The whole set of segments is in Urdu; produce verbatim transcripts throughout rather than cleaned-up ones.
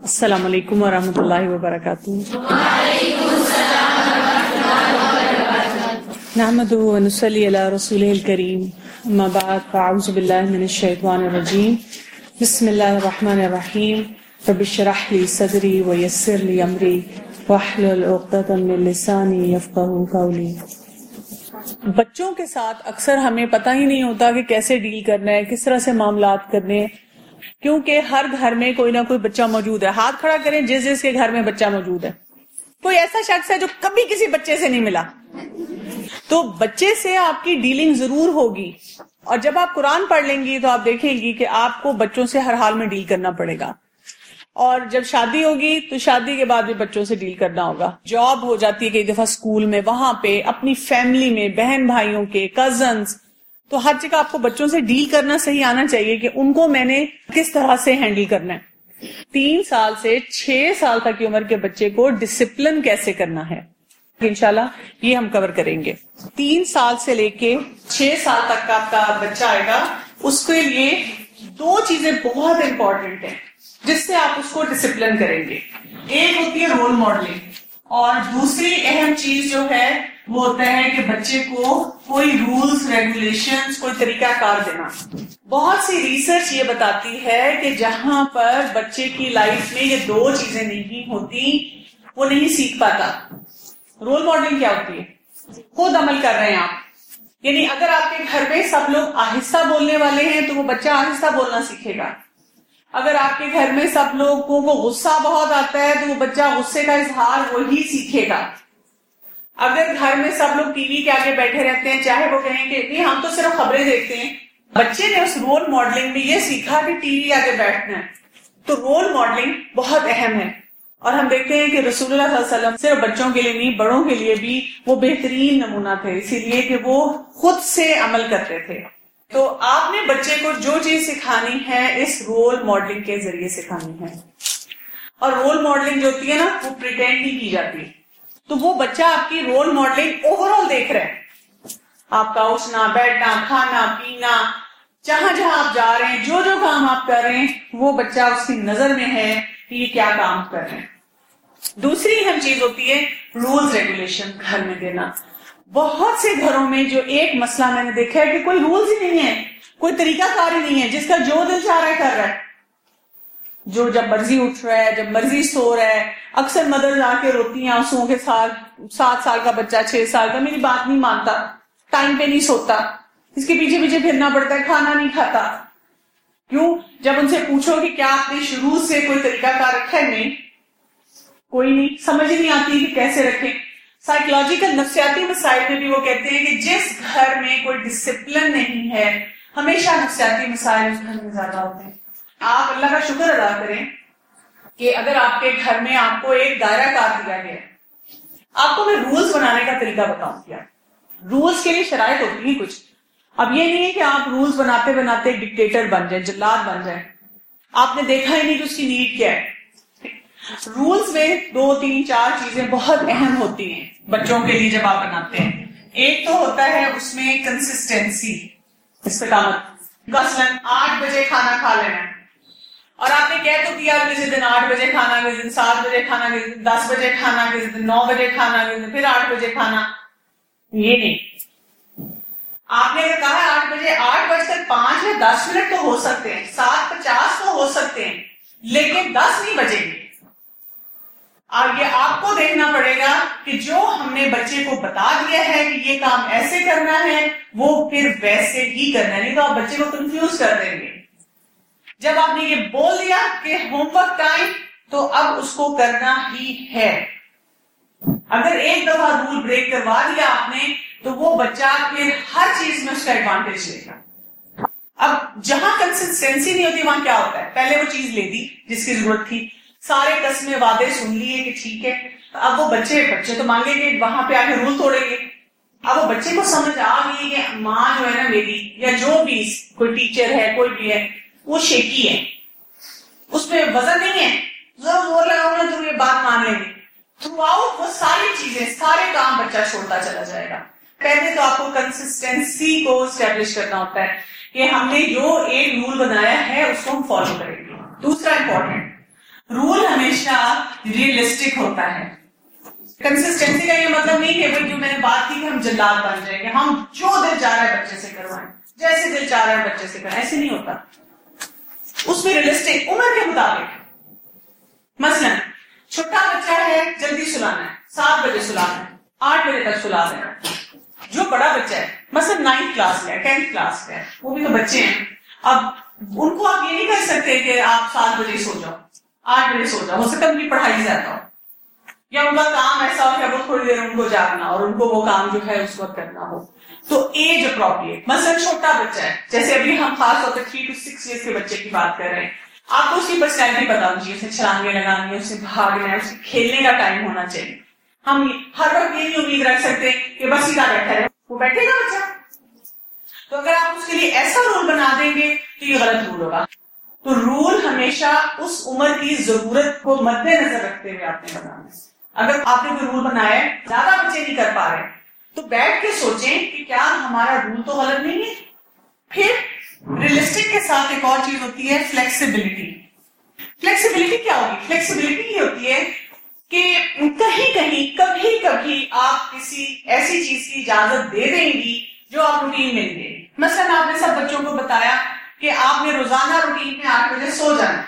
السلام علیکم ورحمۃ اللہ وبرکاتہ. نحمد و نصلی علی رسول الکریم. اما بعد فاعوذ باللہ من الشیطان الرجیم. بسم اللہ الرحمن الرحیم. رب اشرح لی صدری ویسر لی امری واحلل عقدۃ من لسانی یفقہوا قولی. بچوں کے ساتھ اکثر ہمیں پتہ ہی نہیں ہوتا کہ کیسے ڈیل کرنا ہے، کس طرح سے معاملات کرنے ہیں، کیونکہ ہر گھر میں کوئی نہ کوئی بچہ موجود ہے. ہاتھ کھڑا کریں جس جس کے گھر میں بچہ موجود ہے. کوئی ایسا شخص ہے جو کبھی کسی بچے سے نہیں ملا. تو بچے سے آپ کی ڈیلنگ ضرور ہوگی، اور جب آپ قرآن پڑھ لیں گی تو آپ دیکھیں گی کہ آپ کو بچوں سے ہر حال میں ڈیل کرنا پڑے گا. اور جب شادی ہوگی تو شادی کے بعد بھی بچوں سے ڈیل کرنا ہوگا. جاب ہو جاتی ہے کئی دفعہ اسکول میں، وہاں پہ اپنی فیملی میں بہن بھائیوں کے کزنز، تو ہر جگہ آپ کو بچوں سے ڈیل کرنا صحیح آنا چاہیے کہ ان کو میں نے کس طرح سے ہینڈل کرنا ہے. تین سال سے چھ سال تک کی عمر کے بچے کو ڈسپلن کیسے کرنا ہے، انشاءاللہ یہ ہم کور کریں گے. تین سال سے لے کے چھ سال تک کا آپ کا بچہ آئے گا، اس کے لیے دو چیزیں بہت امپورٹنٹ ہیں جس سے آپ اس کو ڈسپلن کریں گے. ایک ہوتی ہے رول ماڈلنگ، اور دوسری اہم چیز جو ہے وہ ہوتا ہے کہ بچے کو کوئی رولز ریگولیشنز، کوئی طریقہ کار دینا. بہت سی ریسرچ یہ بتاتی ہے کہ جہاں پر بچے کی لائف میں یہ دو چیزیں نہیں ہوتی وہ نہیں سیکھ پاتا. رول ماڈلنگ کیا ہوتی ہے؟ خود عمل کر رہے ہیں آپ، یعنی اگر آپ کے گھر میں سب لوگ آہستہ بولنے والے ہیں تو وہ بچہ آہستہ بولنا سیکھے گا. اگر آپ کے گھر میں سب لوگوں کو غصہ بہت آتا ہے تو وہ بچہ غصے کا اظہار وہی سیکھے گا. اگر گھر میں سب لوگ ٹی وی کے آگے بیٹھے رہتے ہیں، چاہے وہ کہیں کہ نہیں ہم تو صرف خبریں دیکھتے ہیں، بچے نے اس رول ماڈلنگ میں یہ سیکھا کہ ٹی وی آگے بیٹھنا ہے. تو رول ماڈلنگ بہت اہم ہے، اور ہم دیکھتے ہیں کہ رسول اللہ صلی اللہ علیہ وسلم صرف بچوں کے لیے نہیں بڑوں کے لیے بھی وہ بہترین نمونہ تھے، اسی لیے کہ وہ خود سے عمل کرتے تھے. تو آپ نے بچے کو جو چیز سکھانی ہے اس رول ماڈلنگ کے ذریعے سکھانی ہے. اور رول ماڈلنگ جو ہوتی ہے نا وہ پریٹینڈ نہیں کی جاتی. تو وہ بچہ آپ کی رول ماڈلنگ اوور آل دیکھ رہا ہے، آپ کا اٹھنا بیٹھنا کھانا پینا، جہاں جہاں آپ جا رہے ہیں، جو جو کام آپ کر رہے ہیں، وہ بچہ اس کی نظر میں ہے کہ یہ کیا کام کر رہے ہیں. دوسری اہم چیز ہوتی ہے رولز ریگولیشن گھر میں دینا. بہت سے گھروں میں جو ایک مسئلہ میں نے دیکھا ہے کہ کوئی رولز ہی نہیں ہے، کوئی طریقہ کار ہی نہیں ہے، جس کا جو دل چاہ رہا ہے کر رہا ہے، جو جب مرضی اٹھ رہا ہے، جب مرضی سو رہا ہے. اکثر مدر آ کے روتی ہیں آنسوؤں کے ساتھ، سات سال کا بچہ چھ سال کا میری بات نہیں مانتا، ٹائم پہ نہیں سوتا، اس کے پیچھے پیچھے پھرنا پڑتا ہے، کھانا نہیں کھاتا. کیوں؟ جب ان سے پوچھو کہ کیا آپ نے شروع سے کوئی طریقہ کار رکھا ہے، نہیں، کوئی نہیں، سمجھ نہیں آتی کہ کیسے رکھیں. سائیکولوجیکل نفسیاتی مسائل میں بھی وہ کہتے ہیں کہ جس گھر میں کوئی ڈسپلن نہیں ہے ہمیشہ نفسیاتی مسائل اس گھر میں زیادہ ہوتے ہیں. آپ اللہ کا شکر ادا کریں کہ اگر آپ کے گھر میں آپ کو ایک دائرہ کار دیا گیا ہے. آپ کو میں رولز بنانے کا طریقہ بتاؤں کیا. رولز کے لیے شرائط ہوتی ہیں کچھ. اب یہ نہیں ہے کہ آپ رولز بناتے بناتے ایک ڈکٹیٹر بن جائیں، جلاد بن جائیں. آپ نے دیکھا ہی نہیں کہ اس کی نیڈ کیا ہے. رولز میں دو تین چار چیزیں بہت اہم ہوتی ہیں بچوں کے لیے جب آپ بناتے ہیں. ایک تو ہوتا ہے اس میں کنسسٹینسی، استقامت. مثلاً آٹھ بجے کھانا کھا لینا ہے، اور آپ نے کہہ تو دیا کسی دن آٹھ بجے کھانا، کسی دن سات بجے کھانا، کسی دن دس بجے کھانا، کسی دن نو بجے کھانا، کسی دن پھر آٹھ بجے کھانا. یہ نہیں، آپ نے اگر کہا ہے آٹھ بجے، آٹھ بج کر پانچ یا دس منٹ تو ہو سکتے ہیں، سات پچاس تو ہو سکتے ہیں، لیکن دس نہیں بجیں گے. اور یہ آپ کو دیکھنا پڑے گا کہ جو ہم نے بچے کو بتا دیا ہے کہ یہ کام ایسے کرنا ہے وہ پھر ویسے ہی کرنا ہے، نہیں تو آپ بچے کو کنفیوز کر دیں گے. جب آپ نے یہ بول دیا کہ ہوم ورک ٹائم، تو اب اس کو کرنا ہی ہے. اگر ایک دفعہ رول بریک کروا دیا آپ نے تو وہ بچہ پھر ہر چیز میں اس کا ایڈوانٹیج لے گا. اب جہاں کنسسٹینسی نہیں ہوتی وہاں کیا ہوتا ہے، پہلے وہ چیز لے دی جس کی ضرورت تھی، سارے قسمیں وعدے سن لیے کہ ٹھیک ہے. اب وہ بچے بچے تو مانگیں گے، وہاں پہ آگے رول توڑیں گے. اب وہ بچے کو سمجھ آ گئی کہ ماں جو ہے نا میری، یا جو بھی کوئی ٹیچر ہے کوئی بھی ہے، وہ شیکی ہے، اس میں وزن نہیں ہے، ضرور زور لگاؤ نا تو یہ بات مان لیں گے. تھرو آؤٹ وہ ساری چیزیں، سارے کام بچہ چھوڑتا چلا جائے گا. پہلے تو آپ کو کنسسٹینسی کو اسٹیبلش کرنا ہوتا ہے کہ ہم نے جو ایک رول بنایا ہے اس کو ہم فالو کریں گے. دوسرا امپورٹنٹ، رول ہمیشہ ریئلسٹک ہوتا ہے. کنسسٹنسی کا یہ مطلب نہیں کہ بھائی جو میں نے بات کی کہ ہم جلاد بن جائیں گے, ہم جو دل چاہ رہا ہے بچے سے کروائیں, جیسے دل چاہ رہا ہے بچے سے کریں, ایسے نہیں ہوتا. اس میں ریئلسٹک عمر کے مطابق. مثلا چھوٹا بچہ ہے, جلدی سلانا ہے, سات بجے سلانا ہے, آٹھ بجے تک سلا دینا. جو بڑا بچہ ہے مثلا نائنتھ کلاس کا ہے, ٹینتھ کلاس کا ہے, وہ بھی تو بچے ہیں. اب ان کو آپ یہ نہیں کہہ سکتے کہ آپ سات بجے سو جاؤ, آٹھ بجے سو جاؤ. ہو سکتا ہے ان کی پڑھائی زیادہ ہو, یا ان کا کام ایسا ہو کہ وہ تھوڑی دیر ان کو جاگنا اور ان کو وہ کام جو ہے اس وقت کرنا ہو. تو ایج اپروپریٹ. مثلا چھوٹا بچہ ہے, جیسے ابھی ہم خاص طور پہ تھری ٹو سکس ایئر کے بچے کی بات کر رہے ہیں, آپ کو اس کی پرسنالٹی بتا دیجیے, اسے چھلانگیں لگانی ہے, اسے بھاگنا ہے, اسے کھیلنے کا ٹائم ہونا چاہیے. ہم ہر وقت یہ نہیں امید رکھ سکتے کہ بس سیدھا بیٹھا رہے, وہ بیٹھے گا بچہ. تو اگر آپ اس کے لیے ایسا رول بنا دیں گے تو یہ غلط رول ہوگا. تو رول ہمیشہ اس عمر کی ضرورت کو مد نظر رکھتے ہوئے آپ نے بنانا ہے. اگر آپ نے کوئی رول بنایا ہے, زیادہ بچے نہیں کر پا رہے, تو بیٹھ کے سوچیں کہ کیا ہمارا رول تو غلط نہیں ہے. پھر ریئلسٹک کے ساتھ ایک اور چیز ہوتی ہے فلیکسیبلٹی. فلیکسیبلٹی کیا ہوگی؟ فلیکسیبلٹی یہ ہوتی ہے کہ کہیں کہیں کبھی کبھی آپ کسی ایسی چیز کی اجازت دے دیں گی جو آپ روٹین میں نہیں دیں گی. مثلا آپ نے سب بچوں کو بتایا کہ آپ نے روزانہ روٹین میں آٹھ بجے سو جانا.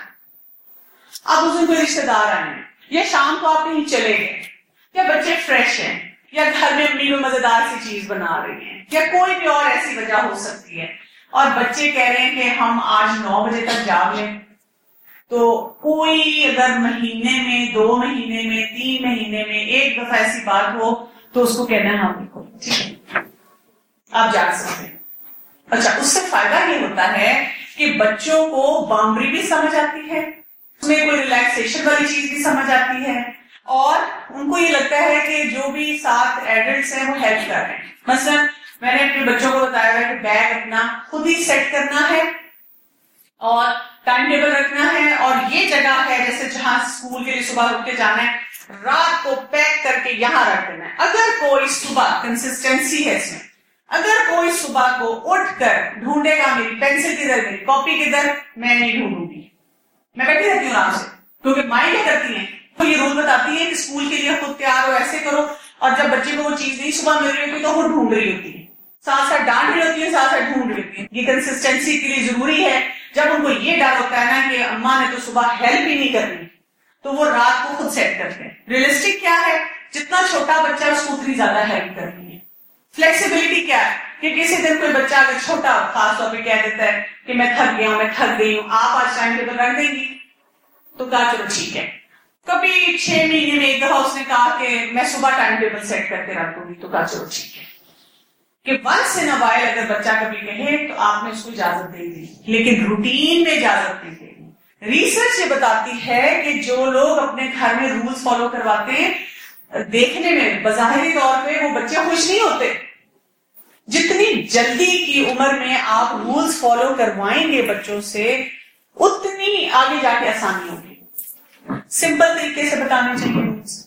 اب اس دن کوئی رشتے دار آئے ہیں, یا شام کو آپ کہیں چلے گئے, یا بچے فریش ہیں, یا گھر میں امی کو مزیدار سی چیز بنا رہی ہیں, یا کوئی بھی اور ایسی وجہ ہو سکتی ہے, اور بچے کہہ رہے ہیں کہ ہم آج نو بجے تک جاگ لیں. تو کوئی اگر مہینے میں, دو مہینے میں, تین مہینے میں ایک دفعہ ایسی بات ہو تو اس کو کہنا ہے ہاں بالکل ٹھیک ہے آپ جاگ سکتے ہیں. اچھا, اس سے فائدہ یہ ہوتا ہے کہ بچوں کو باؤنڈری بھی سمجھ آتی ہے, اس میں کوئی ریلیکسیشن والی چیز بھی سمجھ آتی ہے, اور ان کو یہ لگتا ہے کہ جو بھی ساتھ ایڈلٹس ہیں وہ ہیلپ کر رہے ہیں. مثلا میں نے اپنے بچوں کو بتایا ہے کہ بیگ اپنا خود ہی سیٹ کرنا ہے اور ٹائم ٹیبل رکھنا ہے, اور یہ جگہ ہے جیسے جہاں اسکول کے لیے صبح اٹھ کے جانا ہے, رات کو پیک کر کے یہاں رکھ دینا ہے. اگر کوئی صبح کنسسٹنسی ہے اس میں, اگر کوئی صبح کو اٹھ کر ڈھونڈے گا میری پینسل کدھر, میری کاپی کدھر, میں نہیں ڈھونڈوں گی, میں بیٹھی رہتی ہوں آرام سے, کیونکہ مائیں کیا کرتی ہیں, تو یہ رول بتاتی ہے کہ اسکول کے لیے خود تیار ہو, ایسے کرو. اور جب بچے کو وہ چیز نہیں صبح مل رہی ہوتی تو وہ ڈھونڈ رہی ہوتی ہے, ساتھ ساتھ ڈانٹ رہی ہوتی ہے, ساتھ ساتھ ڈھونڈ رہی ہوتی ہے. یہ کنسسٹنسی کے لیے ضروری ہے. جب ان کو یہ ڈر ہوتا ہے نا کہ اماں نے تو صبح ہیلپ ہی نہیں کرنی, تو وہ رات کو خود سیٹ کرتے ہیں. ریئلسٹک کیا ہے, جتنا چھوٹا بچہ ہے اس کو اتنی زیادہ ہیلپ کرنی ہے. فلیکسیبلٹی کیا ہے کہ کسی دن کوئی بچہ اگر چھوٹا خاص طور پہ کہہ دیتا ہے کہ میں تھک گیا ہوں, میں تھک گئی ہوں, آپ آج ٹائم ٹیبل رکھ دیں گی, تو کہا چلو ٹھیک ہے. کبھی چھ مہینے میں ایک دفعہ اس نے کہا کہ میں صبح ٹائم ٹیبل سیٹ کر کے رکھ دوں گی, تو کہا چلو ٹھیک ہے. کہ ونس ان اے وائل اگر بچہ کبھی کہے تو آپ نے اس کو اجازت دے دی, لیکن روٹین میں اجازت نہیں دے دی. ریسرچ یہ بتاتی ہے کہ جو لوگ اپنے گھر میں رولز فالو کرواتے ہیں, دیکھنے میں بظاہری طور پہ وہ بچے خوش نہیں ہوتے. جتنی جلدی کی عمر میں آپ رولز فالو کروائیں گے بچوں سے, اتنی آگے جا کے آسانی ہوگی. سمپل طریقے سے بتانے چاہیے رولز,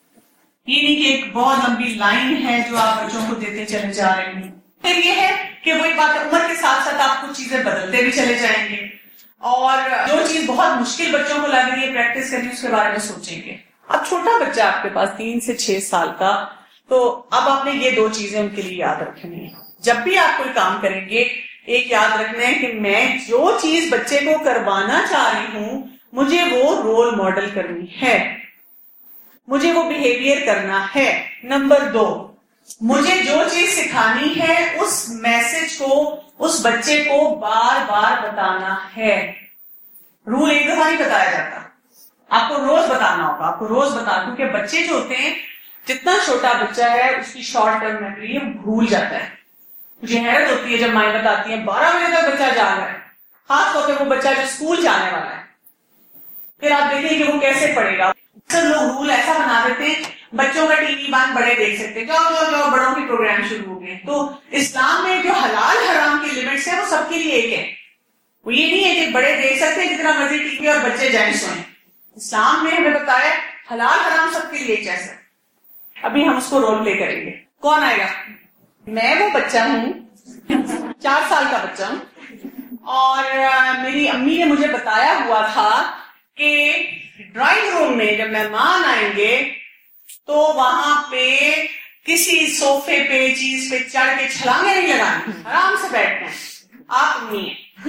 یہ نہیں کہ ایک بہت لمبی لائن ہے جو آپ بچوں کو دیتے چلے جا رہے ہیں. پھر یہ ہے کہ وہی بات, عمر کے ساتھ ساتھ آپ کچھ چیزیں بدلتے بھی چلے جائیں گے, اور جو چیز بہت مشکل بچوں کو لگ رہی ہے پریکٹس کرنی, اس کے بارے میں سوچیں گے. اب چھوٹا بچہ آپ کے پاس تین سے چھ سال کا, تو اب آپ نے یہ دو چیزیں ان کے لیے یاد رکھنی ہے. جب بھی آپ کوئی کام کریں گے, ایک یاد رکھنا ہے کہ میں جو چیز بچے کو کروانا چاہ رہی ہوں, مجھے وہ رول ماڈل کرنی ہے, مجھے وہ بیہیویئر کرنا ہے. نمبر دو, مجھے جو چیز سکھانی ہے اس میسج کو اس بچے کو بار بار بتانا ہے. رول ایک دفعہ نہیں بتایا جاتا, آپ کو روز بتانا ہوگا, آپ کو روز بتانا, کیونکہ بچے جو ہوتے ہیں, جتنا چھوٹا بچہ ہے اس کی شارٹ ٹرم میموری بھول جاتا ہے. مجھے حیرت ہوتی ہے جب مائیں بتاتی ہیں بارہ بجے تک بچہ جاگ رہا ہے, خاص طور پہ وہ بچہ جو اسکول جانے والا ہے. پھر آپ دیکھیں کہ وہ کیسے پڑھے گا. اکثر لوگ رول ایسا بنا دیتے ہیں, بچوں کا ٹی وی بند بڑے دیکھ سکتے ہیں, جاؤ جاؤ جاؤ بڑوں کے پروگرام شروع ہو گئے. تو اسلام میں جو حلال حرام کی لمٹس ہیں وہ سب کے لیے ایک ہے. وہ یہ نہیں ہے کہ بڑے دیکھ سکتے ہیں جتنا مرضی ٹی وی اور بچے جائیں سوئیں. اسلام نے ہمیں بتایا حلال حرام سب کے لیے ایک جیسا. ابھی ہم اس کو رول پلے کریں گے. کون آئے گا؟ میں وہ بچہ ہوں, چار سال کا بچہ ہوں, اور میری امی نے مجھے بتایا ہوا تھا کہ ڈرائنگ روم میں جب مہمان آئیں گے تو وہاں پہ کسی صوفے پہ چیز پہ چڑھ کے چھلانگیں نہیں لگانی، آرام سے بیٹھنا ہے. آپ امی ہیں،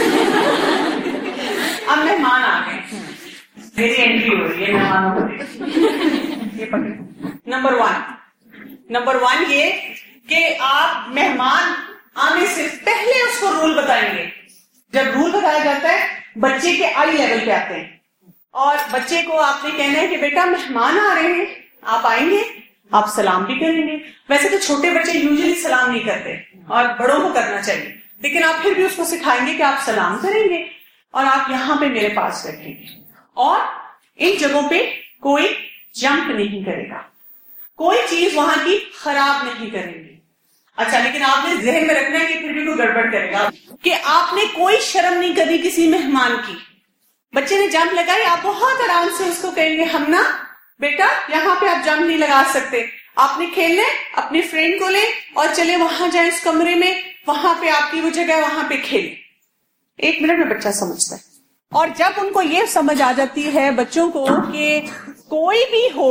اب مہمان آ گئے، میری انٹری ہو رہی ہے مہمانوں کو. یہ پکڑے نمبر ون نمبر ون یہ کہ آپ مہمان آنے سے پہلے اس کو رول بتائیں گے. جب رول بتایا جاتا ہے بچے کے آئی لیول پہ آتے ہیں، اور بچے کو آپ نے کہنا ہے کہ بیٹا مہمان آ رہے ہیں، آپ آئیں گے، آپ سلام بھی کریں گے. ویسے تو چھوٹے بچے یوزلی سلام نہیں کرتے اور بڑوں کو کرنا چاہیے، لیکن آپ پھر بھی اس کو سکھائیں گے کہ آپ سلام کریں گے اور آپ یہاں پہ میرے پاس بیٹھیں گے، اور ان جگہوں پہ کوئی جمپ نہیں کرے گا، کوئی چیز وہاں کی خراب نہیں کریں گے. اچھا، لیکن آپ نے ذہن میں رکھنا ہے کہ پھر بھی کوئی گڑبڑ کرے گا کہ آپ نے کوئی شرم نہیں کرنی کسی مہمان کی. بچے نے جمپ لگائی، آپ بہت آرام سے اس کو کہیں گے ہم نا بیٹا یہاں پہ آپ جمپ نہیں لگا سکتے، آپ نے کھیلنا ہے، اپنے فرینڈ کو لیں اور چلے وہاں جائیں اس کمرے میں، وہاں پہ آپ کی وہ جگہ، وہاں پہ کھیلیں. ایک منٹ میں بچہ سمجھتا ہے. اور جب ان کو یہ سمجھ آ جاتی ہے بچوں کو کہ کوئی بھی ہو،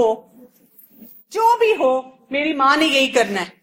جو بھی ہو، میری ماں نے یہی کرنا ہے،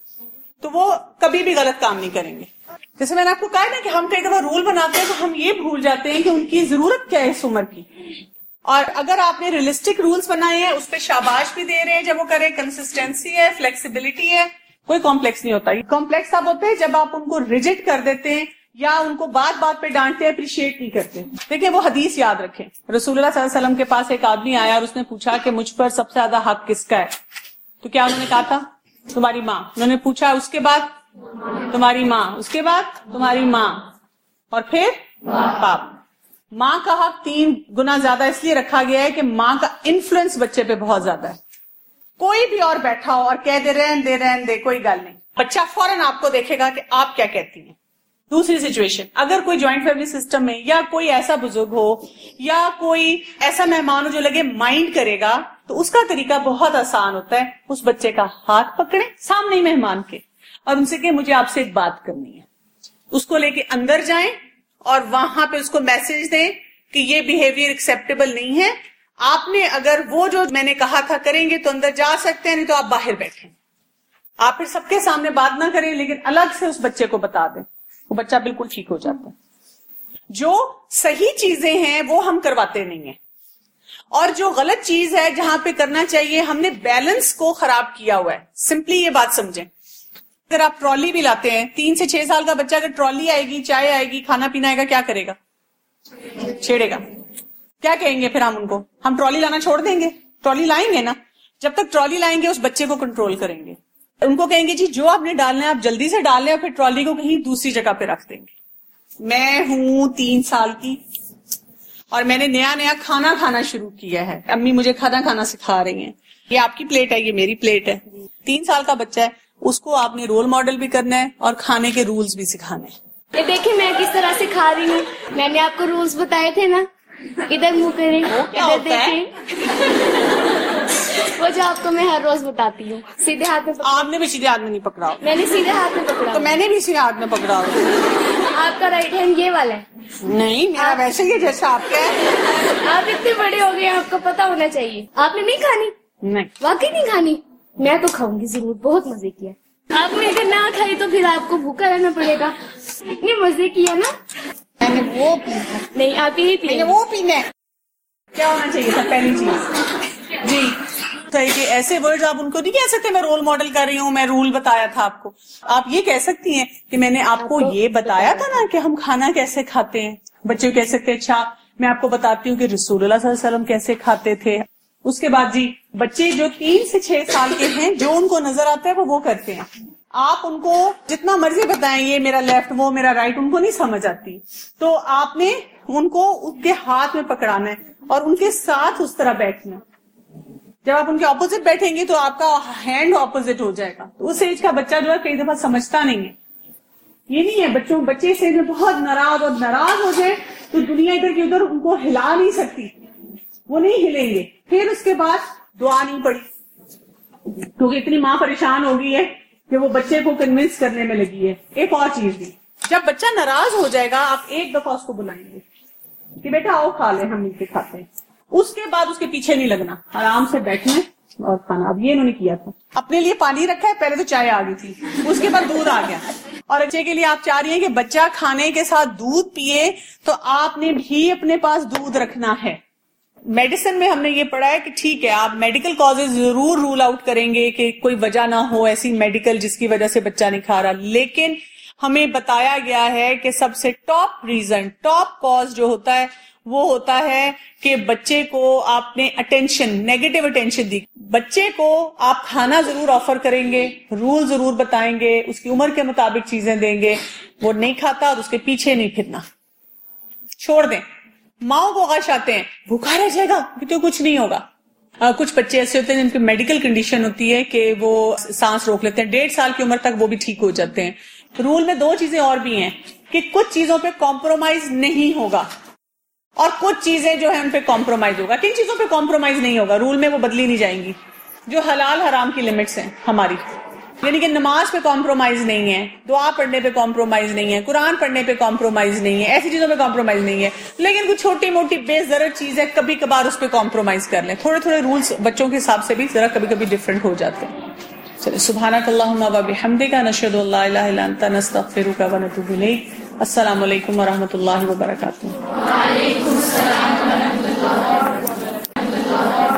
تو وہ کبھی بھی غلط کام نہیں کریں گے. جیسے میں نے آپ کو کہا نا کہ ہم کئی دفعہ رول بناتے ہیں تو ہم یہ بھول جاتے ہیں کہ ان کی ضرورت کیا ہے اس عمر کی. اور اگر آپ نے ریئلسٹک رولز بنائے ہیں، اس پہ شاباش بھی دے رہے ہیں جب وہ کرے، کنسسٹینسی ہے، فلیکسیبلٹی ہے، کوئی کمپلیکس نہیں ہوتا. کمپلیکس اب ہوتے ہیں جب آپ ان کو ریجٹ کر دیتے ہیں یا ان کو بات بات پہ ڈانٹتے ہیں، اپریشیٹ نہیں کرتے. دیکھیں وہ حدیث یاد رکھیں، رسول اللہ صلی اللہ علیہ وسلم کے پاس ایک آدمی آیا اور اس نے پوچھا کہ مجھ پر سب سے زیادہ حق کس کا ہے؟ تو کیا انہوں نے کہا تھا؟ تمہاری ماں. انہوں نے پوچھا اس کے بعد تمہاری ماں، اس کے بعد تمہاری ماں، اور پھر باپ. ماں کا حق تین گنا زیادہ اس لیے رکھا گیا ہے کہ ماں کا انفلوئنس بچے پہ بہت زیادہ ہے. کوئی بھی اور بیٹھا ہو اور کہہ دے رہن دے رہن دے کوئی گل نہیں، بچہ فوراً آپ کو دیکھے گا کہ آپ کیا کہتی ہیں. دوسری سچویشن، اگر کوئی جوائنٹ فیملی سسٹم میں یا کوئی ایسا بزرگ ہو یا کوئی ایسا مہمان ہو جو لگے مائنڈ کرے گا، تو اس کا طریقہ بہت آسان ہوتا ہے. اس بچے کا ہاتھ پکڑیں سامنے ہی مہمان کے اور ان سے کہ مجھے آپ سے ایک بات کرنی ہے. اس کو لے کے اندر جائیں اور وہاں پہ اس کو میسج دیں کہ یہ بیہیویئر ایکسیپٹیبل نہیں ہے. آپ نے اگر وہ جو میں نے کہا تھا کریں گے تو اندر جا سکتے ہیں، نہیں تو آپ باہر بیٹھیں. آپ پھر سب کے سامنے بات نہ کریں، لیکن الگ سے اس بچے کو بتا دیں، وہ بچہ بالکل ٹھیک ہو جاتا ہے. جو صحیح چیزیں ہیں وہ ہم کرواتے نہیں ہیں، اور جو غلط چیز ہے جہاں پہ کرنا چاہیے ہم نے بیلنس کو خراب کیا ہوا ہے. سمپلی یہ بات سمجھیں، اگر آپ ٹرالی بھی لاتے ہیں، تین سے چھ سال کا بچہ اگر ٹرالی آئے گی، چائے آئے گی، کھانا پینا آئے گا، کیا کرے گا؟ چھیڑے گا. کیا کہیں گے پھر ہم ان کو؟ ہم ٹرالی لانا چھوڑ دیں گے؟ ٹرالی لائیں گے نا. جب تک ٹرالی لائیں گے اس بچے کو کنٹرول کریں گے. ان کو کہیں گے جی جو آپ نے ڈالنا ہے آپ جلدی سے ڈال لیں، اور پھر ٹرالی کو کہیں دوسری جگہ پہ رکھ دیں گے. میں ہوں تین سال کی اور میں نے نیا نیا کھانا کھانا شروع کیا ہے، امی مجھے کھانا کھانا سکھا رہی ہیں، یہ آپ کی پلیٹ ہے، یہ میری پلیٹ ہے. تین سال کا بچہ ہے، اس کو آپ نے رول ماڈل بھی کرنا ہے اور کھانے کے رولز بھی سکھانے ہیں. دیکھیں میں کس طرح سے کھا رہی ہوں، میں نے آپ کو رولز بتائے تھے نا. ادھر منہ کریں، ادھر دیکھیں، وہ جو آپ کو میں ہر روز بتاتی ہوں. سیدھے ہاتھ میں آپ نے بھی سیدھے ہاتھ میں نہیں پکڑا، میں نے سیدھے ہاتھ میں پکڑا، تو میں نے بھی سیدھے ہاتھ میں پکڑا. آپ کا رائٹ ہینڈ یہ والا ہے. نہیں، میرا ویسے ہی جیسا آپ کا ہے. آپ اتنے بڑے ہو گئے ہیں، آپ کو پتا ہونا چاہیے. آپ نے نہیں کھانی؟ نہیں، واقعی نہیں کھانی؟ میں تو کھاؤں گی ضرور، بہت مزے کیا. آپ نے اگر نہ کھائی تو پھر آپ کو بھوکا رہنا پڑے گا. اتنے مزے کیا نا. میں نے وہ پینا نہیں، آپ یہی میں نے پیے. وہ پینا ہے. کیا ہونا چاہیے تھا پہلی چیز؟ جی کہ ایسے ورڈز آپ ان کو نہیں کہہ سکتے میں رول ماڈل کر رہی ہوں، میں رول بتایا تھا آپ کو. آپ یہ کہہ سکتی ہیں کہ میں نے آپ کو یہ بتایا تھا نا کہ ہم کھانا کیسے کھاتے ہیں. بچے کہہ سکتے ہیں اچھا میں آپ کو بتاتی ہوں کہ رسول اللہ صلی اللہ علیہ وسلم کیسے کھاتے تھے. اس کے بعد جی بچے جو تین سے چھ سال کے ہیں جو ان کو نظر آتا ہے وہ وہ کرتے ہیں. آپ ان کو جتنا مرضی بتائیں یہ میرا لیفٹ وہ میرا رائٹ، ان کو نہیں سمجھ آتی، تو آپ نے ان کو ان کے ہاتھ میں پکڑانا ہے اور ان کے ساتھ اس طرح بیٹھنا. جب آپ ان کے اپوزٹ بیٹھیں گے تو آپ کا ہینڈ اپوزٹ ہو جائے گا. اس ایج کا بچہ جو ہے کئی دفعہ سمجھتا نہیں ہے. یہ نہیں ہے بچوں بچے سے جو بہت ناراض اور ناراض ہو جائے تو دنیا ادھر کی ادھر ان کو ہلا نہیں سکتی، وہ نہیں ہلیں گے. پھر اس کے بعد دعا نہیں پڑی کیونکہ اتنی ماں پریشان ہو گئی ہے کہ وہ بچے کو کنونس کرنے میں لگی ہے. ایک اور چیز بھی، جب بچہ ناراض ہو جائے گا آپ ایک دفعہ اس کو بلائیں گے، کہ بیٹا آؤ کھا لیں، ہم مل کے کھاتے ہیں. اس کے بعد اس کے پیچھے نہیں لگنا، آرام سے بیٹھنا اور کھانا. اب یہ انہوں نے کیا تھا، اپنے لیے پانی رکھا ہے، پہلے تو چائے آ گئی تھی، اس کے بعد دودھ آ گیا. اور بچے کے لیے آپ چاہ رہی ہیں کہ بچہ کھانے کے ساتھ دودھ پیے، تو آپ نے بھی اپنے پاس دودھ رکھنا ہے. میڈیسن میں ہم نے یہ پڑھا ہے کہ ٹھیک ہے آپ میڈیکل کازز ضرور رول آؤٹ کریں گے کہ کوئی وجہ نہ ہو ایسی میڈیکل جس کی وجہ سے بچہ نہیں کھا رہا، لیکن ہمیں بتایا گیا ہے کہ سب سے ٹاپ ریزن، ٹاپ کاز جو ہوتا ہے وہ ہوتا ہے کہ بچے کو آپ نے اٹینشن، نیگیٹو اٹینشن دی. بچے کو آپ کھانا ضرور آفر کریں گے، رول ضرور بتائیں گے، اس کی عمر کے مطابق چیزیں دیں گے، وہ نہیں کھاتا اور اس کے پیچھے نہیں پھرنا، چھوڑ دیں. ماؤں کو غش آتے ہیں بھوکا رہ جائے گا تو کچھ نہیں ہوگا. آ, کچھ بچے ایسے ہوتے ہیں جن کی میڈیکل کنڈیشن ہوتی ہے کہ وہ سانس روک لیتے ہیں، ڈیڑھ سال کی عمر تک وہ بھی ٹھیک ہو جاتے ہیں. رول میں دو چیزیں اور بھی ہیں کہ کچھ چیزوں پہ کمپرومائز نہیں ہوگا اور کچھ چیزیں جو ہیں ان پہ کمپرومائز ہوگا. کن چیزوں پہ کمپرومائز نہیں ہوگا؟ رول میں وہ بدلی نہیں جائیں گی، جو حلال حرام کی لمٹس ہیں ہماری، یعنی کہ نماز پہ کمپرومائز نہیں ہے، دعا پڑھنے پہ کمپرومائز نہیں ہے، قرآن پڑھنے پہ کمپرومائز نہیں ہے، ایسی چیزوں پہ کمپرومائز نہیں ہے. لیکن کچھ چھوٹی موٹی بے ضرر چیز ہے، کبھی کبھار اس پہ کمپرومائز کر لیں. تھوڑے تھوڑے رولز بچوں کے حساب سے بھی ذرا کبھی کبھی ڈفرینٹ ہو جاتے ہیں. سبحانک اللہم و بحمدک، نشہد ان لا الہ الا انت، نستغفرک و نتوب الیک. السلام علیکم و رحمۃ اللہ وبرکاتہ. وعلیکم السلام و رحمۃ اللہ وبرکاتہ.